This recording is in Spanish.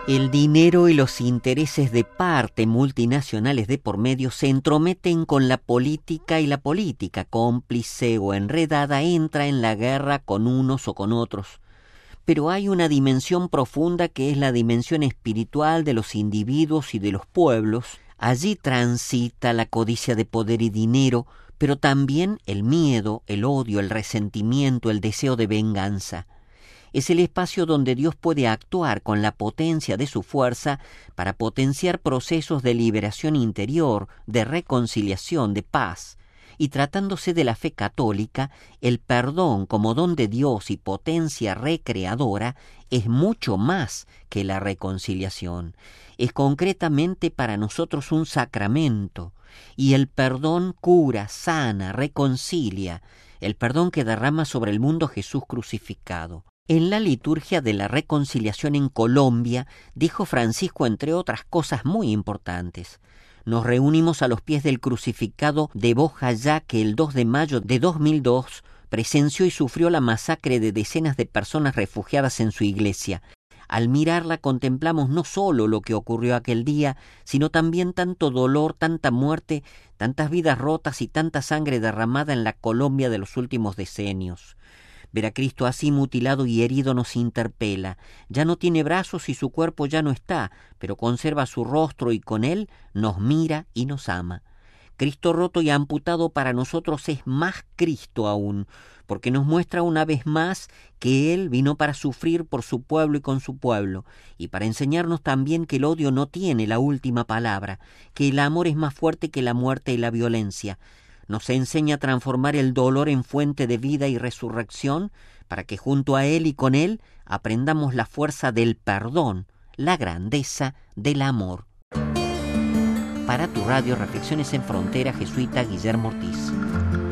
El dinero y los intereses de parte multinacionales de por medio se entrometen con la política y la política, cómplice o enredada, entra en la guerra con unos o con otros. Pero hay una dimensión profunda que es la dimensión espiritual de los individuos y de los pueblos. Allí transita la codicia de poder y dinero, pero también el miedo, el odio, el resentimiento, el deseo de venganza. Es el espacio donde Dios puede actuar con la potencia de su fuerza para potenciar procesos de liberación interior, de reconciliación, de paz. Y tratándose de la fe católica, el perdón como don de Dios y potencia recreadora es mucho más que la reconciliación. Es concretamente para nosotros un sacramento, y el perdón cura, sana, reconcilia, el perdón que derrama sobre el mundo Jesús crucificado. En la liturgia de la reconciliación en Colombia, dijo Francisco, entre otras cosas muy importantes: nos reunimos a los pies del crucificado de Bojayá, que el 2 de mayo de 2002 presenció y sufrió la masacre de decenas de personas refugiadas en su iglesia. Al mirarla contemplamos no solo lo que ocurrió aquel día, sino también tanto dolor, tanta muerte, tantas vidas rotas y tanta sangre derramada en la Colombia de los últimos decenios. Ver a Cristo así mutilado y herido nos interpela. Ya no tiene brazos y su cuerpo ya no está, pero conserva su rostro y con él nos mira y nos ama. Cristo roto y amputado para nosotros es más Cristo aún, porque nos muestra una vez más que Él vino para sufrir por su pueblo y con su pueblo, y para enseñarnos también que el odio no tiene la última palabra, que el amor es más fuerte que la muerte y la violencia. Nos enseña a transformar el dolor en fuente de vida y resurrección, para que junto a Él y con Él aprendamos la fuerza del perdón, la grandeza del amor. Para tu radio, Reflexiones en Frontera, jesuita Guillermo Ortiz.